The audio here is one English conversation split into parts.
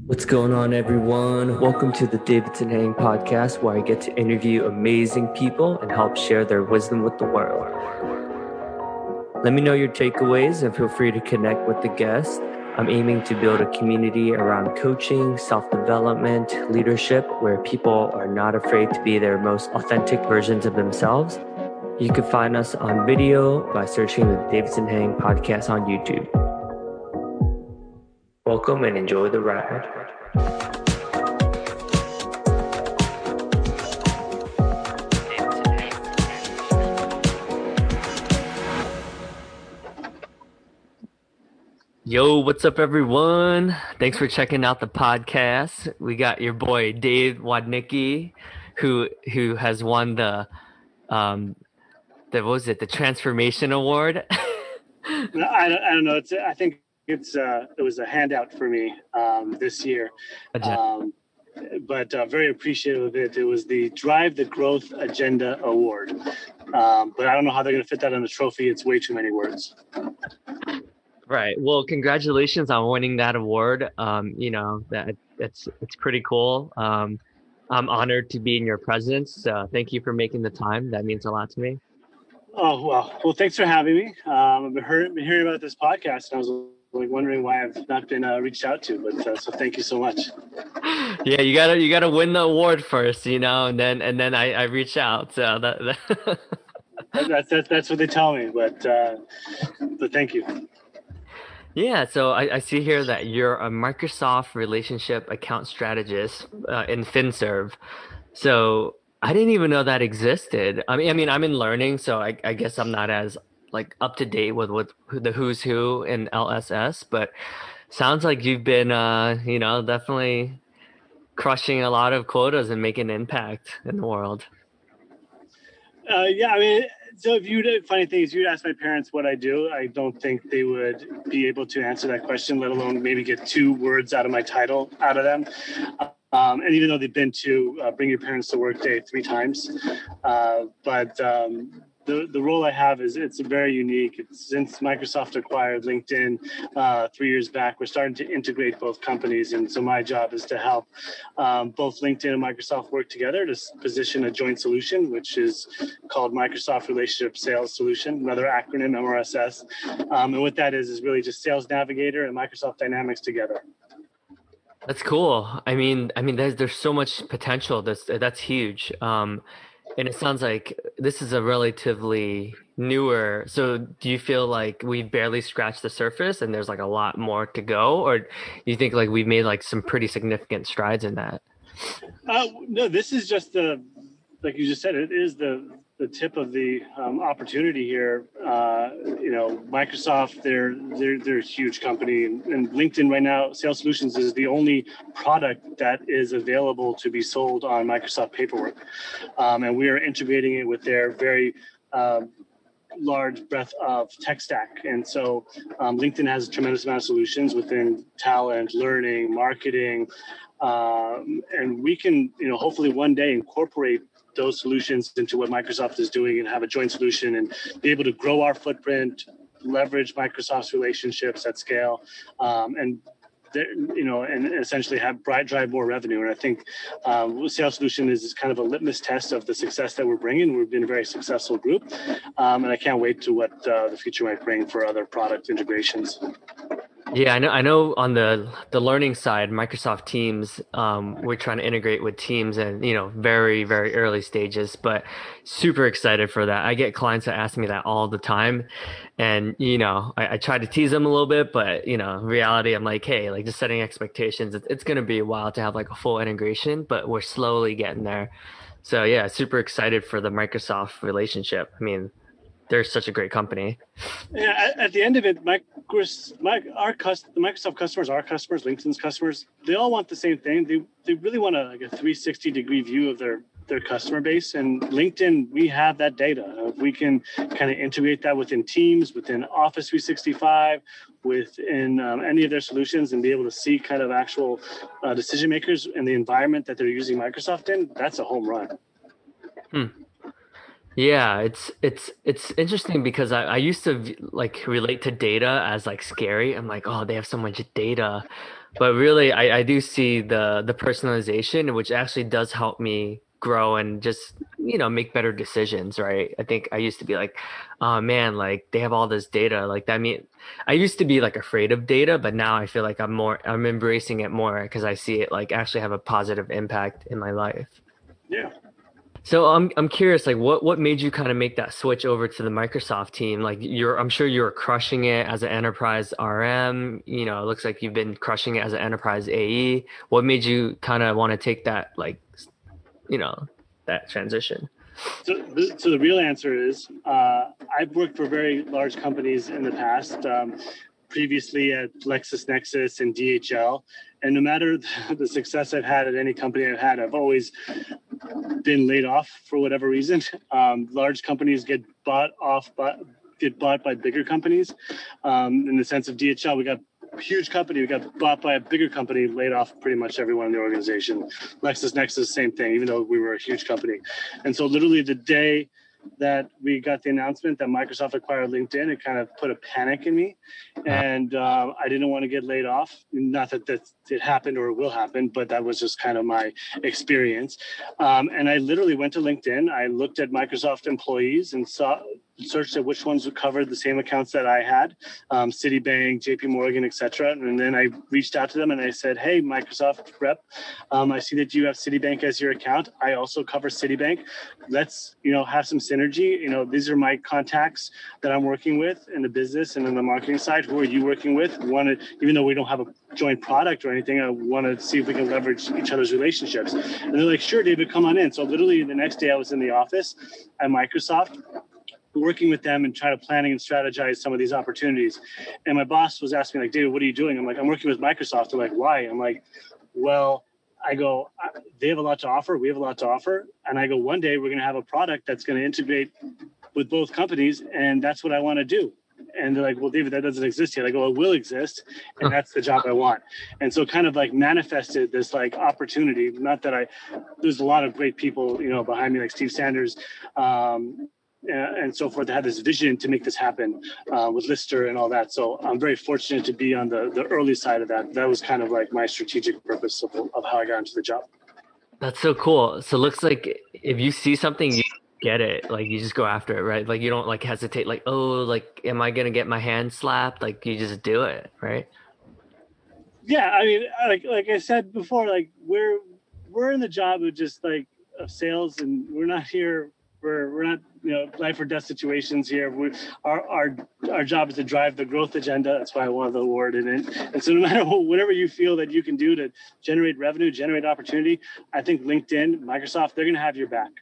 What's going on, everyone? Welcome to the Davidson Hang podcast, where I get to interview amazing people and help share their wisdom with the world. Let me know your takeaways and feel free to connect with the guest. I'm aiming to build a community around coaching, self-development, leadership, where people are not afraid to be their most authentic versions of themselves. You can find us on video by searching the Davidson Hang podcast on YouTube. Welcome and enjoy the ride. Yo, what's up, everyone? Thanks for checking out the podcast. We got your boy Dave Wadnicki, who has won the what was it, the Transformation Award. I don't know. I think it was a handout for me this year, but very appreciative of it. It was the Drive the Growth Agenda Award, but I don't know how they're going to fit that on a trophy. It's way too many words. Right. Well, congratulations on winning that award. It's pretty cool. I'm honored to be in your presence. Thank you for making the time. That means a lot to me. Oh, well, thanks for having me. I've been hearing about this podcast, and I was wondering why I've not been reached out to, but so thank you so much. Yeah, you gotta win the award first, and then I reach out. So that's what they tell me, but thank you. Yeah, so I see here that you're a Microsoft Relationship Account Strategist in FinServe. So I didn't even know that existed. I mean, I'm in learning, so I guess I'm not as up to date with the who's who in LSS. But sounds like you've been, definitely crushing a lot of quotas and making an impact in the world. Yeah, I mean, so funny thing is, you'd ask my parents what I do, I don't think they would be able to answer that question, let alone maybe get 2 words out of my title out of them. And even though they've been to Bring Your Parents to Work Day 3 times, the role I have it's very unique. Since Microsoft acquired LinkedIn 3 years back, we're starting to integrate both companies, and so my job is to help both LinkedIn and Microsoft work together to position a joint solution, which is called Microsoft Relationship Sales Solution, another acronym, MRSS. And what that is really just Sales Navigator and Microsoft Dynamics together. That's cool. I mean, there's so much potential. That's huge. And it sounds like this is a relatively newer. So do you feel like we've barely scratched the surface and there's a lot more to go, or do you think we've made some pretty significant strides in that? No, this is just like you just said, it is the tip of the opportunity here. Microsoft, they're a huge company, and LinkedIn right now, Sales Solutions is the only product that is available to be sold on Microsoft Paperwork, and we are integrating it with their very large breadth of tech stack. And so LinkedIn has a tremendous amount of solutions within talent, learning, marketing, and we can, hopefully one day incorporate those solutions into what Microsoft is doing and have a joint solution and be able to grow our footprint, leverage Microsoft's relationships at scale, and essentially drive more revenue. And I think Sales Solution is kind of a litmus test of the success that we're bringing. We've been a very successful group, and I can't wait to what the future might bring for other product integrations. Yeah, I know on the learning side, Microsoft Teams, we're trying to integrate with Teams and, very, very early stages, but super excited for that. I get clients that ask me that all the time. And, I try to tease them a little bit, but, in reality, I'm like, hey, just setting expectations. It's going to be a while to have a full integration, but we're slowly getting there. So yeah, super excited for the Microsoft relationship. I mean, they're such a great company. Yeah, at the end of it, the Microsoft customers, our customers, LinkedIn's customers, they all want the same thing. They really want a 360-degree view of their customer base. And LinkedIn, we have that data. If we can kind of integrate that within Teams, within Office 365, within any of their solutions, and be able to see kind of actual decision makers in the environment that they're using Microsoft in, that's a home run. Yeah, it's interesting because I used to relate to data as scary. I'm like, oh, they have so much data. But really, I do see the personalization, which actually does help me grow and just, make better decisions, right? I think I used to be like, oh man, like they have all this data. Like that mean I used to be like afraid of data, but now I feel like I'm embracing it more because I see it like actually have a positive impact in my life. Yeah. So I'm curious, like what made you kind of make that switch over to the Microsoft team? Like I'm sure you're crushing it as an enterprise RM. It looks like you've been crushing it as an enterprise AE. What made you kind of want to take that you know, that transition? So the real answer is I've worked for very large companies in the past, previously at LexisNexis and DHL. And no matter the success I've had at any company I've had, I've always been laid off for whatever reason. Large companies get bought by bigger companies. In the sense of DHL, we got a huge company, we got bought by a bigger company, laid off pretty much everyone in the organization. LexisNexis, same thing, even though we were a huge company. And so literally the day that we got the announcement that Microsoft acquired LinkedIn, it kind of put a panic in me. And I didn't want to get laid off. Not that it happened or will happen, but that was just kind of my experience. And I literally went to LinkedIn. I looked at Microsoft employees and searched at which ones would cover the same accounts that I had, Citibank, JP Morgan, etc. And then I reached out to them and I said, hey, Microsoft rep, I see that you have Citibank as your account. I also cover Citibank. Let's, have some synergy. These are my contacts that I'm working with in the business and in the marketing side. Who are you working with? Even though we don't have a joint product or anything, I want to see if we can leverage each other's relationships. And they're like, sure, David, come on in. So literally the next day I was in the office at Microsoft working with them and try to planning and strategize some of these opportunities. And my boss was asking me, like, David, what are you doing? I'm like, I'm working with Microsoft. They're like, why? I'm like, well, I go, they have a lot to offer. We have a lot to offer. And I go, one day we're going to have a product that's going to integrate with both companies. And that's what I want to do. And they're like, well, David, that doesn't exist yet. I go, it will exist. And that's the job I want. And so kind of like manifested this like opportunity. Not that there's a lot of great people, behind me, like Steve Sanders, and so forth, that had this vision to make this happen with Lister and all that. So I'm very fortunate to be on the early side of that. That was kind of like my strategic purpose of how I got into the job. That's so cool. So it looks like if you see something, you get it. Like you just go after it, right? Like you don't like hesitate, like, oh, like am I gonna get my hand slapped? Like you just do it, right? Yeah, I mean, like I said before, like we're in the job of just like of sales, and we're not here. We're not life or death situations here. Our job is to drive the growth agenda. That's why I wanted the award in it. And so no matter whatever you feel that you can do to generate revenue, generate opportunity, I think LinkedIn, Microsoft, they're going to have your back.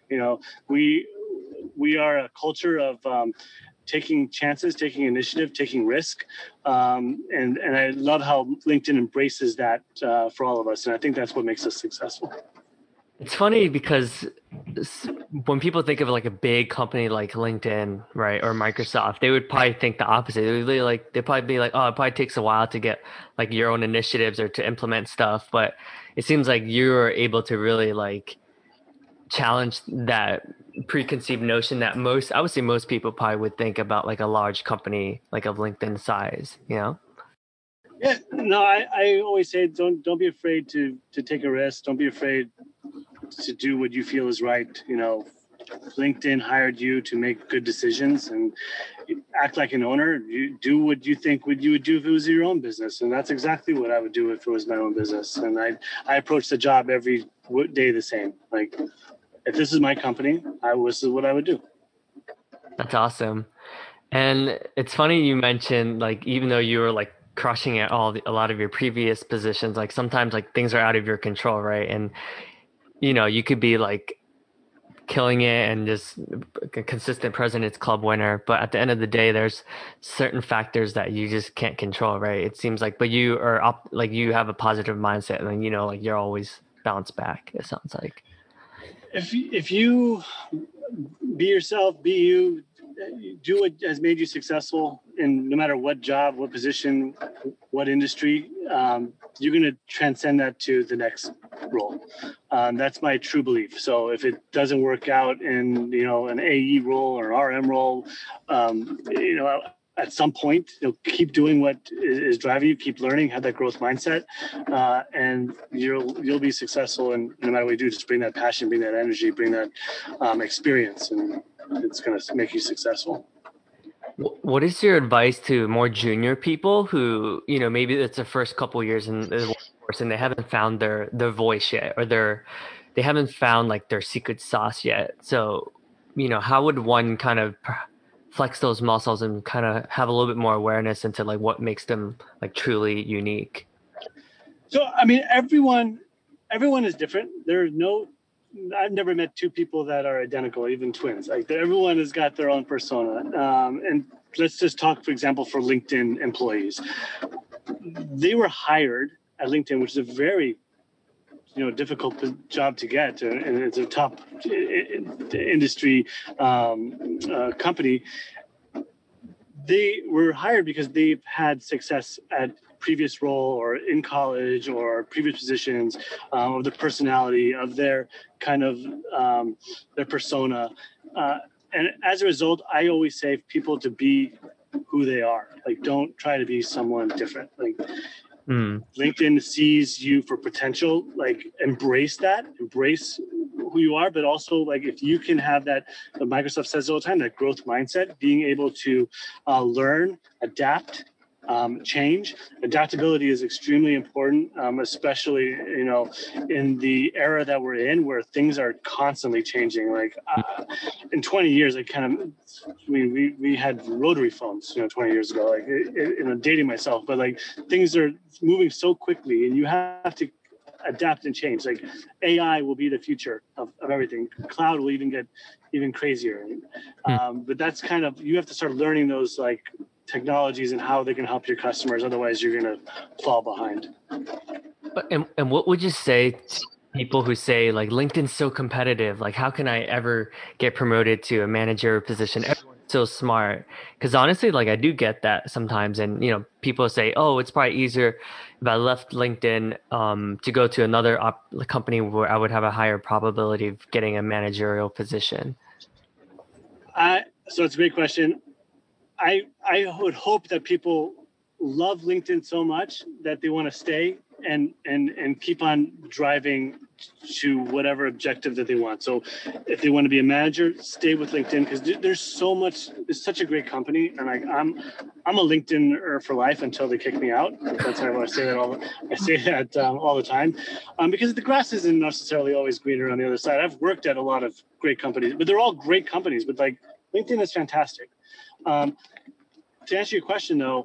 We are a culture of taking chances, taking initiative, taking risk. And I love how LinkedIn embraces that for all of us. And I think that's what makes us successful. It's funny because when people think of like a big company like LinkedIn, right, or Microsoft, they would probably think the opposite. They'd probably be like, oh, it probably takes a while to get like your own initiatives or to implement stuff. But it seems like you're able to really like challenge that preconceived notion that I would say most people probably would think about like a large company like of LinkedIn size. Yeah, no, I always say don't be afraid to take a risk. Don't be afraid to do what you feel is right. LinkedIn hired you to make good decisions and act like an owner. You do what you think you would do if it was your own business, and that's exactly what I would do if it was my own business. And I approach the job every day the same. Like, if this is my company, this is what I would do. That's awesome. And it's funny you mentioned like even though you were like crushing it a lot of your previous positions, like sometimes like things are out of your control, right? And you could be like killing it and just a consistent President's Club winner, but at the end of the day, there's certain factors that you just can't control, right? It seems like, but you are like you have a positive mindset, and then like you're always bounce back. It sounds like. If you be yourself, be you, do what has made you successful, and no matter what job, what position, what industry, you're going to transcend that to the next role. That's my true belief. So if it doesn't work out in an AE role or RM role, at some point, keep doing what is driving you, keep learning, have that growth mindset, and you'll be successful. And no matter what you do, just bring that passion, bring that energy, bring that experience, and it's going to make you successful. What is your advice to more junior people who, maybe it's their first couple years in the workforce and they haven't found their voice yet, or they haven't found like their secret sauce yet? So, how would one kind of flex those muscles and kind of have a little bit more awareness into like what makes them like truly unique? So, I mean, everyone is different. I've never met two people that are identical, even twins. Like everyone has got their own persona. And let's just talk, for example, for LinkedIn employees. They were hired at LinkedIn, which is a very difficult job to get, and it's a top industry company. They were hired because they've had success at previous role or in college or previous positions, of the personality of their kind of their persona. And as a result, I always say people to be who they are. Like, don't try to be someone different. Like, LinkedIn sees you for potential, like embrace who you are, but also like if you can have that, Microsoft says all the time, that growth mindset, being able to learn, adapt, change. Adaptability is extremely important, especially in the era that we're in, where things are constantly changing. Like in 20 years, we had rotary phones, 20 years ago. Like, dating myself, but like things are moving so quickly, and you have to adapt and change. Like AI will be the future of everything. Cloud will even get even crazier. But that's kind of, you have to start learning those like technologies and how they can help your customers. Otherwise, you're going to fall behind. And what would you say to people who say like LinkedIn's so competitive? Like, how can I ever get promoted to a manager position? Everyone's so smart. Because honestly, like I do get that sometimes, and people say, oh, it's probably easier if I left LinkedIn to go to another company where I would have a higher probability of getting a managerial position. So it's a great question. I would hope that people love LinkedIn so much that they want to stay and keep on driving to whatever objective that they want. So if they want to be a manager, stay with LinkedIn, because there's so much. It's such a great company, and I'm a LinkedIner for life until they kick me out. That's why I say that all the time, because the grass isn't necessarily always greener on the other side. I've worked at a lot of great companies, but they're all great companies. But like LinkedIn is fantastic. To answer your question, though,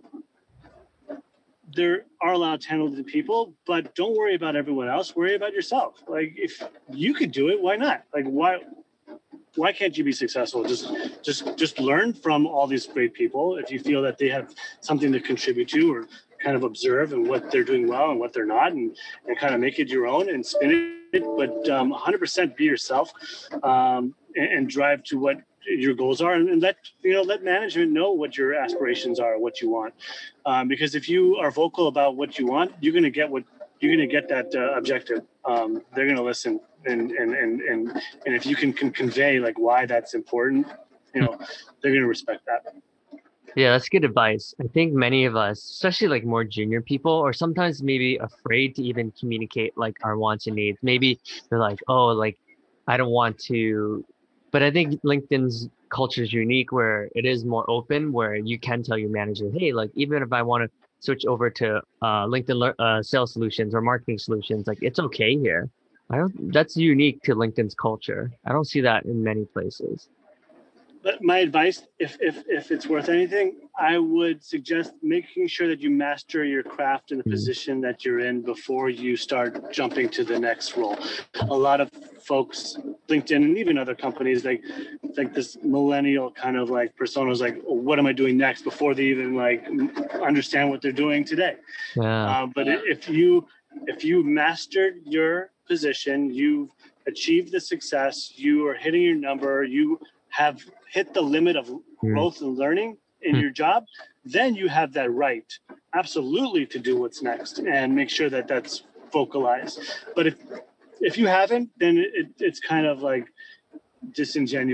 there are a lot of talented people, but don't worry about everyone else. Worry about yourself. Like, if you could do it, why not? Like, why can't you be successful? Just learn from all these great people. If you feel that they have something to contribute to, or kind of observe and what they're doing well and what they're not, and kind of make it your own and spin it. But 100% be yourself, and drive to what your goals are, and let management know what your aspirations are, what you want. Because if you are vocal about what you want, you're going to get that objective. They're going to listen, and if you can convey like why that's important, they're going to respect that. Yeah, that's good advice. I think many of us, especially like more junior people, are sometimes maybe afraid to even communicate like our wants and needs. Maybe they're like, oh, like I don't want to. But I think LinkedIn's culture is unique where it is more open, where you can tell your manager, hey, like even if I want to switch over to LinkedIn sales solutions or marketing solutions, like it's okay here. I don't, that's unique to LinkedIn's culture. I don't see that in many places. But my advice, if it's worth anything, I would suggest making sure that you master your craft in the position that you're in before you start jumping to the next role. A lot of folks, LinkedIn and even other companies, like this millennial kind of like personas, like, oh, what am I doing next, before they even like understand what they're doing today. Yeah. But if you mastered your position, you've achieved the success, you are hitting your number, you have hit the limit of growth and learning in your job, then you have that right, absolutely, to do what's next and make sure that that's vocalized. But if you haven't, then it's kind of like disingenuous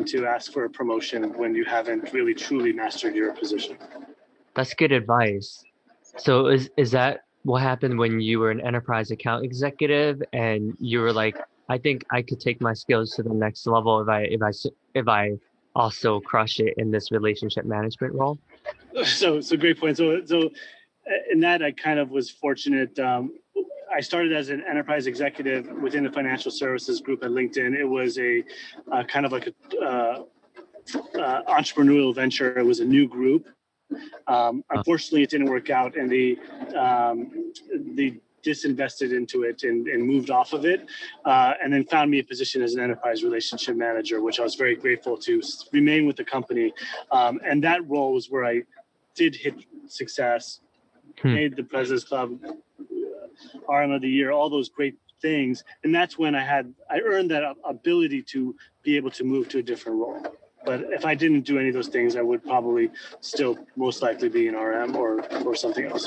to ask for a promotion when you haven't really truly mastered your position. That's good advice. So is that what happened when you were an enterprise account executive and you were like, I think I could take my skills to the next level if I also crush it in this relationship management role? So great point. So in that I kind of was fortunate. I started as an enterprise executive within the financial services group at LinkedIn. It was a kind of like a entrepreneurial venture. It was a new group. Unfortunately, it didn't work out, and they disinvested into it and moved off of it, and then found me a position as an enterprise relationship manager, which I was very grateful to remain with the company. And that role was where I did hit success, made the President's Club, RM of the Year, all those great things. And that's when I earned that ability to be able to move to a different role. But if I didn't do any of those things, I would probably still most likely be in RM or something else.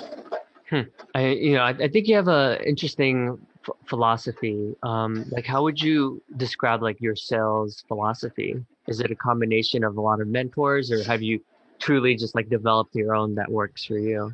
I think you have a interesting philosophy. Like, how would you describe like your sales philosophy? Is it a combination of a lot of mentors, or have you truly just like developed your own that works for you?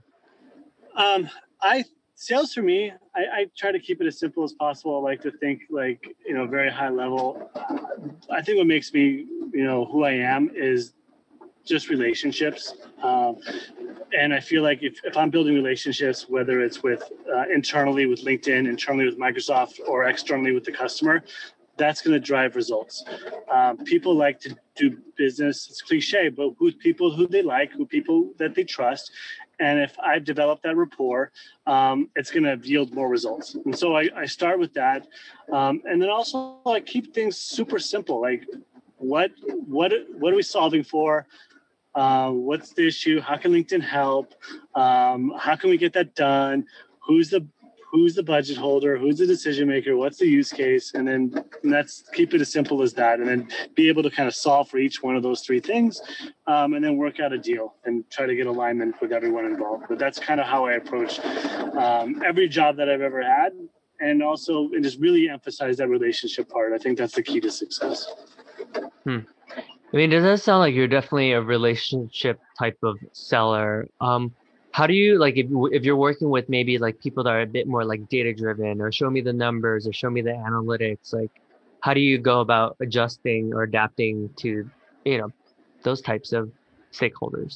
I Sales for me, I try to keep it as simple as possible. I like to think like, very high level. I think what makes me, who I am is just relationships. And I feel like if I'm building relationships, whether it's with internally with LinkedIn, internally with Microsoft, or externally with the customer, that's going to drive results. People like to do business. It's cliche, but with people who they like, who people that they trust. And if I've developed that rapport, it's going to yield more results. And so I start with that. And then also I keep things super simple. Like what are we solving for? What's the issue? How can LinkedIn help? How can we get that done? Who's the budget holder? Who's the decision maker? What's the use case? And that's keep it as simple as that. And then be able to kind of solve for each one of those three things, and then work out a deal and try to get alignment with everyone involved. But that's kind of how I approach every job that I've ever had. And just really emphasize that relationship part. I think that's the key to success. I mean, does that sound like you're definitely a relationship type of seller? How do you like if you're working with maybe like people that are a bit more like data driven or show me the numbers or show me the analytics, like how do you go about adjusting or adapting to, you know, those types of stakeholders?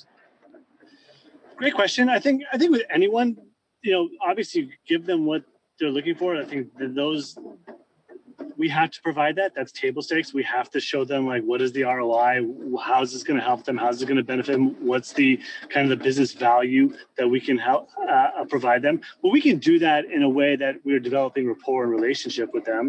Great question. I think with anyone, obviously give them what they're looking for. I think that we have to provide that. That's table stakes. We have to show them like what is the ROI, how is this going to help them, how is it going to benefit them, what's the kind of the business value that we can help provide them. But we can do that in a way that we're developing rapport and relationship with them,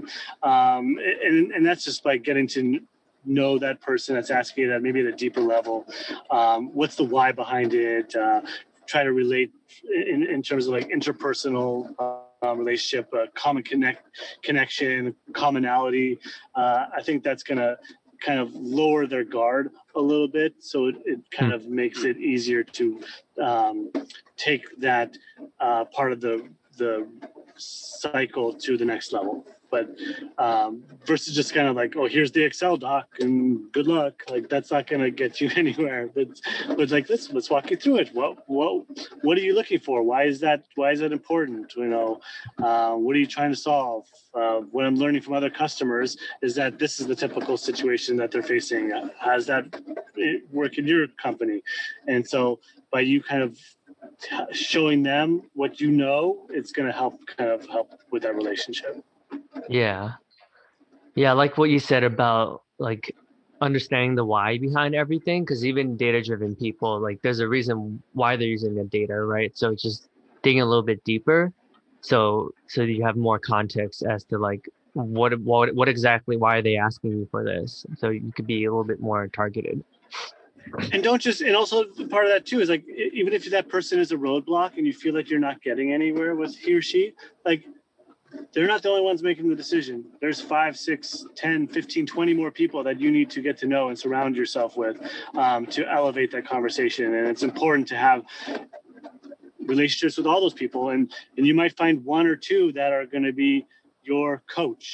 and that's just by getting to know that person that's asking it at maybe at a deeper level. What's the why behind it? Try to relate in terms of like interpersonal relationship, common connection, commonality. I think that's going to kind of lower their guard a little bit. So it kind of makes it easier to take that part of the cycle to the next level. But versus just kind of like, oh, here's the Excel doc and good luck. Like that's not going to get you anywhere. But like let's walk you through it. What are you looking for? Why is that important? What are you trying to solve? What I'm learning from other customers is that this is the typical situation that they're facing. How does that work in your company? And so by you kind of showing them what you know, it's going to help with that relationship. Yeah. Yeah, I like what you said about like understanding the why behind everything, because even data-driven people, like there's a reason why they're using the data, right? So it's just digging a little bit deeper, so you have more context as to like what exactly why are they asking you for this, so you could be a little bit more targeted. And also part of that too is like, even if that person is a roadblock and you feel like you're not getting anywhere with he or she, like they're not the only ones making the decision. There's 5, 6, 10, 15, 20 more people that you need to get to know and surround yourself with to elevate that conversation. And it's important to have relationships with all those people. And you might find one or two that are going to be your coach,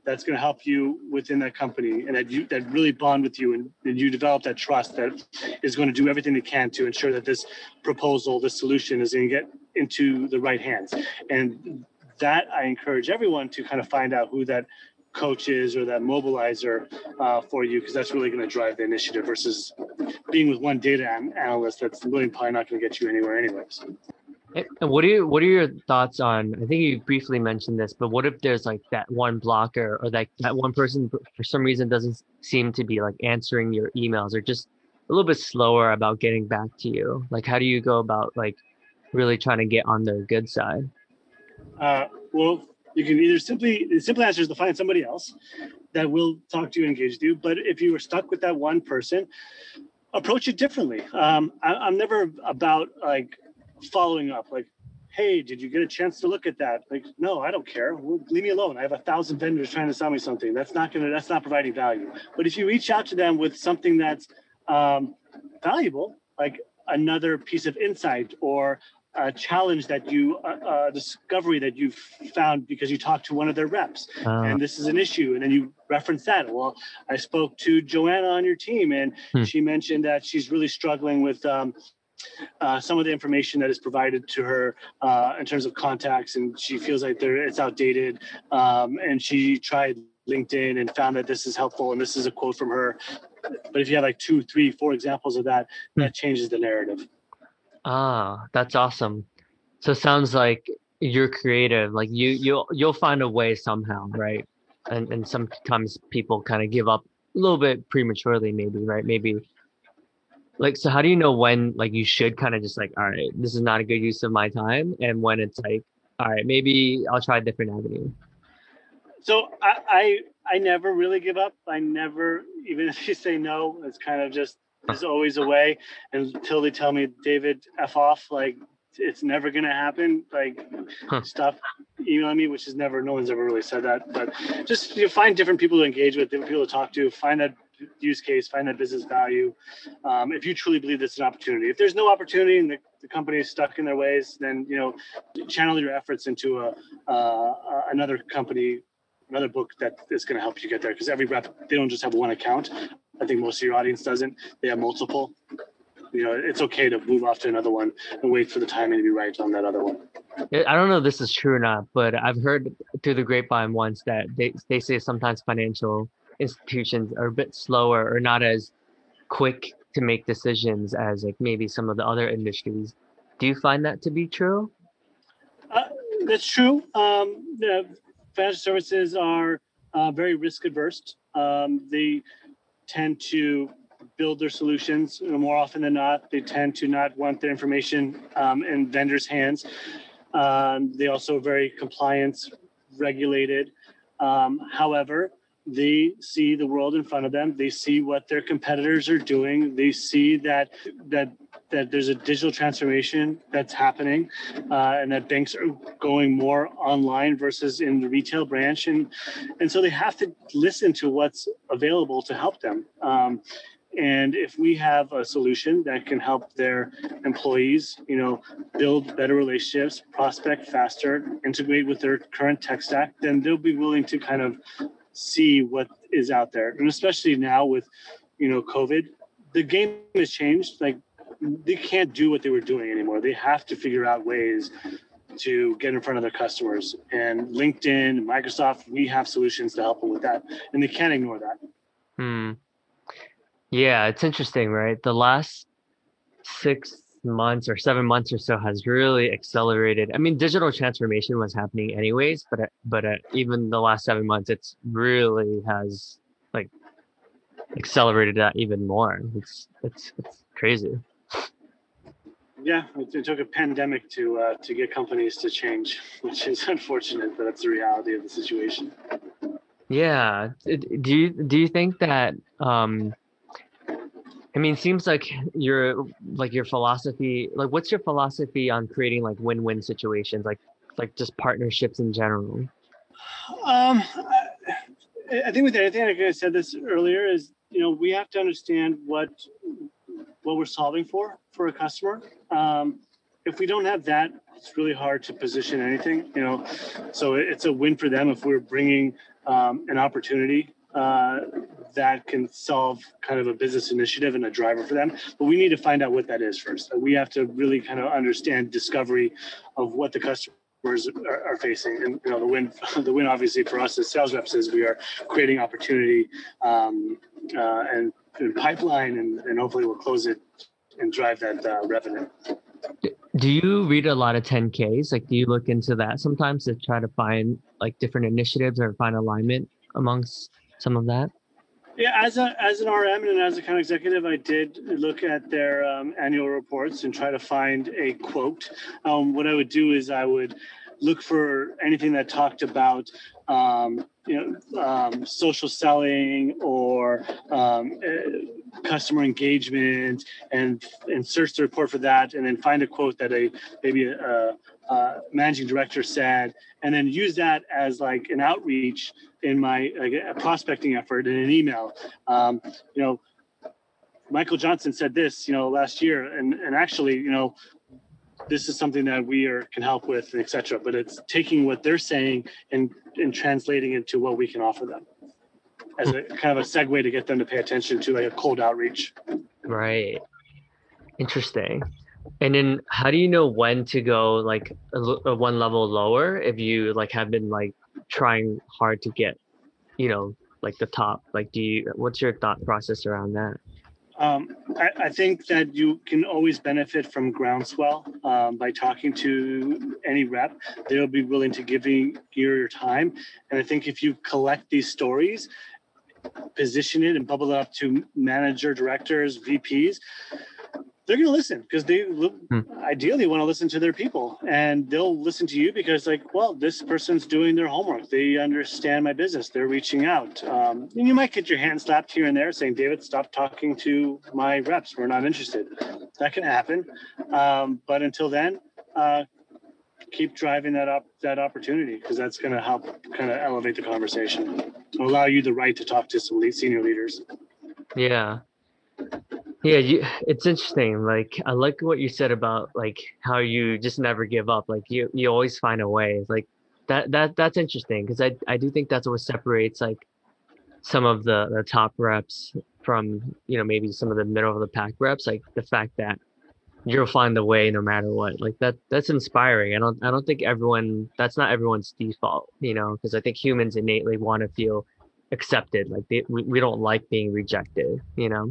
that's going to help you within that company, and that really bond with you, and you develop that trust that is going to do everything they can to ensure that this proposal, this solution is going to get into the right hands. And that I encourage everyone to kind of find out who that coach is or that mobilizer for you, because that's really going to drive the initiative versus being with one data analyst that's really probably not going to get you anywhere anyways. And what are your thoughts on, I think you briefly mentioned this, but what if there's like that one blocker, or that one person for some reason doesn't seem to be like answering your emails, or just a little bit slower about getting back to you? Like, how do you go about like really trying to get on their good side? Well, you can either the simple answer is to find somebody else that will talk to you, engage you. But if you were stuck with that one person, approach it differently. I'm never about like following up, like, hey, did you get a chance to look at that? Like, no, I don't care. Well, leave me alone. I have 1,000 vendors trying to sell me something. That's not providing value. But if you reach out to them with something that's valuable, like another piece of insight or a challenge that discovery that you've found because you talked to one of their reps, Uh, and this is an issue, and then you reference that. Well, I spoke to Joanna on your team, and hmm. she mentioned that she's really struggling with some of the information that is provided to her in terms of contacts, and she feels like it's outdated. And she tried LinkedIn and found that this is helpful, and this is a quote from her. But if you have like 2, 3, 4 examples of that, Hmm. that changes the narrative. That's awesome. So it sounds like you're creative. Like you'll find a way somehow, right? And sometimes people kind of give up a little bit prematurely, maybe, right? Maybe like, so how do you know when like you should kind of just like, all right, this is not a good use of my time, and when it's like, all right, maybe I'll try a different avenue. So I never really give up. I never, even if you say no, it's kind of just, Huh. there's always a way until they tell me, David, F off. Like, it's never going to happen. Like, Huh. stop emailing me, which is never, no one's ever really said that. But just find different people to engage with, different people to talk to, find that use case, find that business value. If you truly believe this is an opportunity. If there's no opportunity and the company is stuck in their ways, then, channel your efforts into another company, another book that is going to help you get there, because every rep, they don't just have one account. I think most of your audience doesn't. They have multiple. It's okay to move off to another one and wait for the timing to be right on that other one. I don't know if this is true or not, but I've heard through the grapevine once that they say sometimes financial institutions are a bit slower or not as quick to make decisions as like maybe some of the other industries. Do you find that to be true? Uh, that's true. The financial services are very risk adverse. They tend to build their solutions more often than not. They tend to not want their information in vendors' hands. They also are very compliance regulated. However, they see the world in front of them. They see what their competitors are doing. They see that there's a digital transformation that's happening, and that banks are going more online versus in the retail branch, and so they have to listen to what's available to help them. And if we have a solution that can help their employees, build better relationships, prospect faster, integrate with their current tech stack, then they'll be willing to kind of see what is out there. And especially now with, COVID, the game has changed. Like, they can't do what they were doing anymore. They have to figure out ways to get in front of their customers. And LinkedIn, Microsoft, we have solutions to help them with that. And they can't ignore that. Hmm. Yeah, it's interesting, right? The last 6 months or 7 months or so has really accelerated. I mean, digital transformation was happening anyways, but even the last 7 months, it's really has like accelerated that even more. It's crazy. Yeah, it took a pandemic to get companies to change, which is unfortunate, but that's the reality of the situation. Yeah. Do you think that I mean, it seems like your philosophy, like what's your philosophy on creating like win-win situations, like just partnerships in general? Um, I think with anything, like I said this earlier, is we have to understand what we're solving for a customer. If we don't have that it's really hard to position anything, so it's a win for them if we're bringing an opportunity that can solve kind of a business initiative and a driver for them. But we need to find out what that is first. We have to really kind of understand discovery of what the customers are facing. And the win obviously for us as sales reps is we are creating opportunity and pipeline, and hopefully we'll close it and drive that revenue. Do you read a lot of 10Ks? Like, do you look into that sometimes to try to find like different initiatives or find alignment amongst some of that? Yeah, as an RM and as a account executive, I did look at their annual reports and try to find a quote. What I would do is I would look for anything that talked about social selling or customer engagement, and search the report for that, and then find a quote that maybe a managing director said, and then use that as like an outreach in my a prospecting effort in an email. Michael Johnson said this, last year, and actually, this is something that we can help with, et cetera. But it's taking what they're saying and translating it to what we can offer them as a kind of a segue to get them to pay attention to like a cold outreach. Right. Interesting. And then how do you know when to go like a one level lower if you like have been like trying hard to get, like the top? Like, what's your thought process around that? I think that you can always benefit from groundswell by talking to any rep. They'll be willing to give you your time. And I think if you collect these stories, position it and bubble it up to manager, directors, VPs, they're going to listen because they ideally want to listen to their people, and they'll listen to you because this person's doing their homework. They understand my business. They're reaching out. And you might get your hand slapped here and there saying, David, stop talking to my reps. We're not interested. That can happen. But until then, keep driving that opportunity, because that's going to help kind of elevate the conversation and allow you the right to talk to some senior leaders. Yeah. Yeah, it's interesting. Like, I like what you said about like how you just never give up. Like you always find a way. It's like that's interesting because I do think that's what separates like some of the top reps from, maybe some of the middle of the pack reps. Like the fact that you'll find a way no matter what. Like that's inspiring. I don't think that's not everyone's default, because I think humans innately want to feel accepted. Like we don't like being rejected.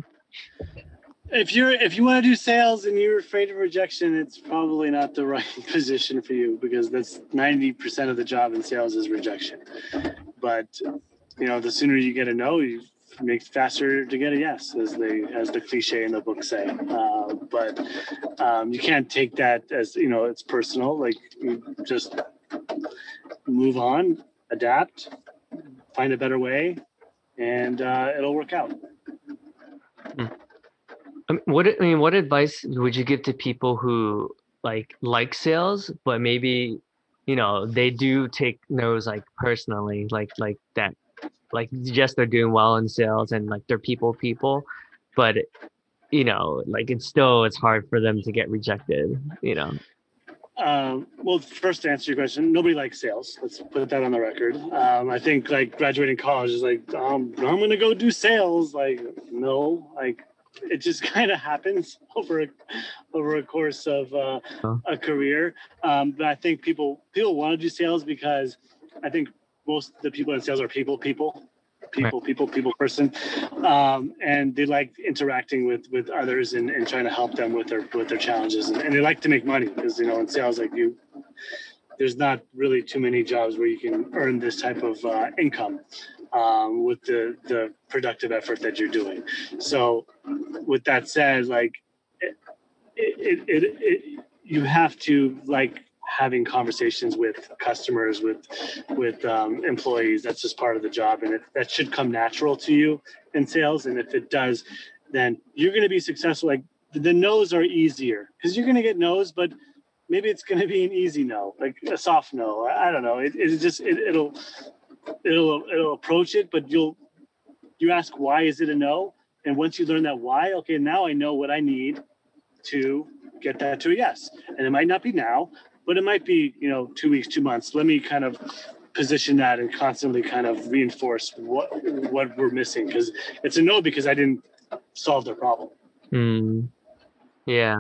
If you want to do sales and you're afraid of rejection, it's probably not the right position for you, because that's 90% of the job in sales is rejection. But the sooner you get a no, you make it faster to get a yes, as the cliche in the book say. But you can't take that as it's personal. Like, you just move on, adapt, find a better way, and it'll work out. What advice would you give to people who like sales, but maybe, they do take no's like personally, like that, like yes, they're doing well in sales and like they're people, but like it's hard for them to get rejected. Well, first to answer your question, nobody likes sales. Let's put that on the record. I think like graduating college is like, I'm going to go do sales. Like, no, like it just kind of happens over a course of a career. But I think people want to do sales because I think most of the people in sales are people person, and they like interacting with others and trying to help them with their challenges, and they like to make money because in sales, like there's not really too many jobs where you can earn this type of income with the productive effort that you're doing. So with that said, like you have to like having conversations with customers, with employees. That's just part of the job, and that should come natural to you in sales. And if it does, then you're going to be successful. Like the no's are easier because you're going to get no's, but maybe it's going to be an easy no, like a soft no. I don't know. It'll approach it, but you ask why is it a no, and once you learn that why, okay, now I know what I need to get that to a yes. And it might not be now, but it might be, 2 weeks, 2 months. Let me kind of position that and constantly kind of reinforce what we're missing, because it's a no because I didn't solve their problem. Mm, yeah.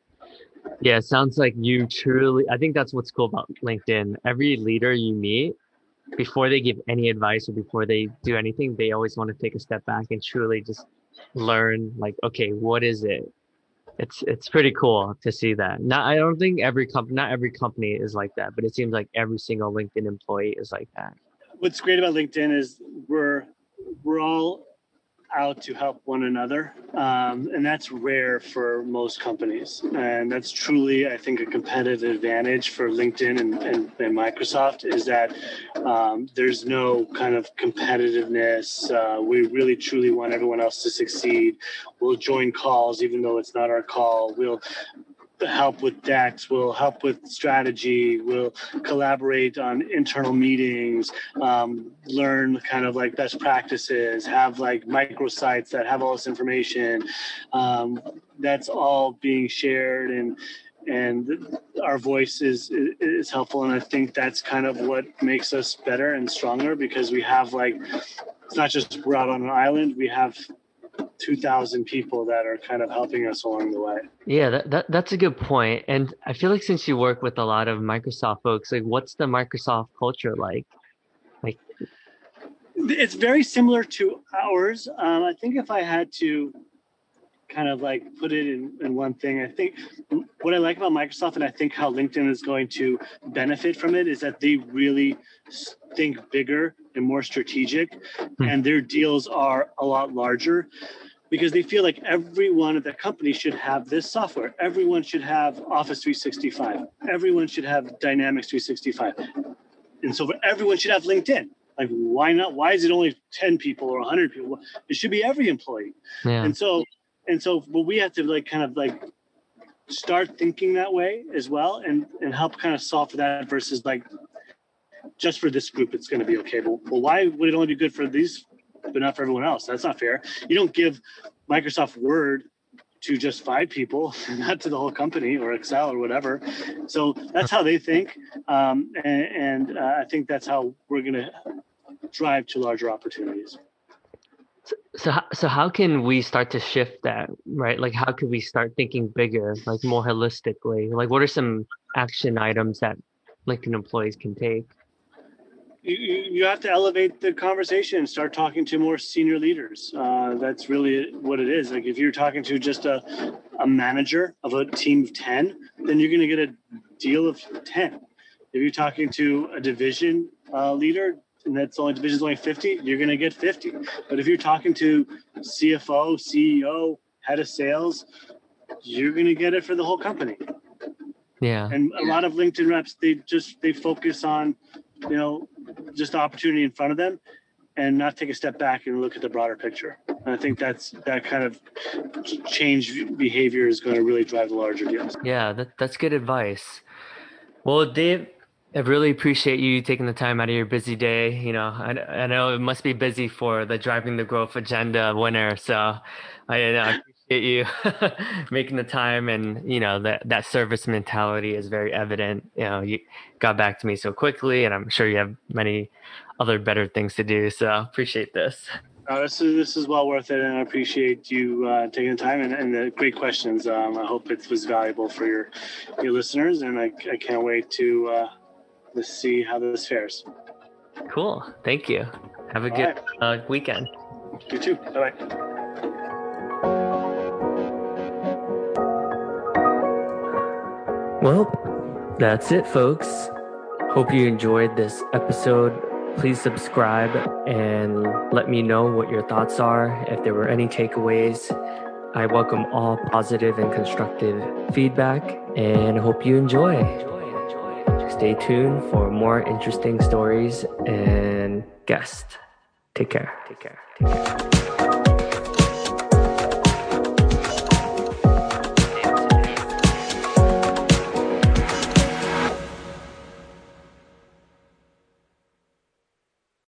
Yeah, it sounds like you truly, I think that's what's cool about LinkedIn. Every leader you meet, before they give any advice or before they do anything, they always want to take a step back and truly just learn, like, okay, what is it? It's pretty cool to see that. Not I don't think not every company is like that, but it seems like every single LinkedIn employee is like that. What's great about LinkedIn is we're all out to help one another. And that's rare for most companies. And that's truly, I think, a competitive advantage for LinkedIn and Microsoft, is that there's no kind of competitiveness. We really, truly want everyone else to succeed. We'll join calls, even though it's not our call. We'll help with decks, we'll help with strategy, we'll collaborate on internal meetings, learn kind of like best practices, have like microsites that have all this information. That's all being shared, and our voice is helpful. And I think that's kind of what makes us better and stronger, because we have like, it's not just we're out on an island, we have 2,000 people that are kind of helping us along the way. Yeah, that's a good point. And I feel like since you work with a lot of Microsoft folks, like what's the Microsoft culture like? Like, It's very similar to ours. I think if I had to kind of like put it in one thing, I think what I like about Microsoft, and I think how LinkedIn is going to benefit from it, is that they really think bigger and more strategic, and their deals are a lot larger, because they feel like everyone at the company should have this software. Everyone should have Office 365. Everyone should have Dynamics 365. And so everyone should have LinkedIn. Like, why not? Why is it only 10 people or 100 people? It should be every employee. yeah. And so well, we have to like kind of like start thinking that way as well, and help kind of solve for that, versus like just for this group it's going to be okay. Well, why would it only be good for these but not for everyone else? That's not fair. You don't give Microsoft Word to just 5 people, not to the whole company, or Excel or whatever. So that's how they think. And I think that's how we're going to drive to larger opportunities. So how can we start to shift that, right? Like how can we start thinking bigger, like more holistically? Like what are some action items that LinkedIn employees can take? You have to elevate the conversation and start talking to more senior leaders. That's really what it is. Like if you're talking to just a manager of a team of 10, then you're going to get a deal of 10. If you're talking to a division leader, and that's only division's only 50, you're going to get 50. But if you're talking to CFO, CEO, head of sales, you're going to get it for the whole company. Yeah. And a lot of LinkedIn reps, they focus on, just the opportunity in front of them, and not take a step back and look at the broader picture. And I think that kind of change behavior is going to really drive the larger deals. Yeah, that's good advice. Well, Dave, I really appreciate you taking the time out of your busy day. I know it must be busy for the Driving the Growth Agenda winner. So I appreciate you making the time, and that service mentality is very evident. You got back to me so quickly, and I'm sure you have many other better things to do. So appreciate this. This is well worth it, and I appreciate you taking the time and the great questions. I hope it was valuable for your listeners, and I can't wait to see how this fares. Cool. Thank you. Have a good weekend. You too. Bye-bye. Well, that's it, folks. Hope you enjoyed this episode. Please subscribe and let me know what your thoughts are. If there were any takeaways, I welcome all positive and constructive feedback, and hope you enjoy. Stay tuned for more interesting stories and guests. Take care.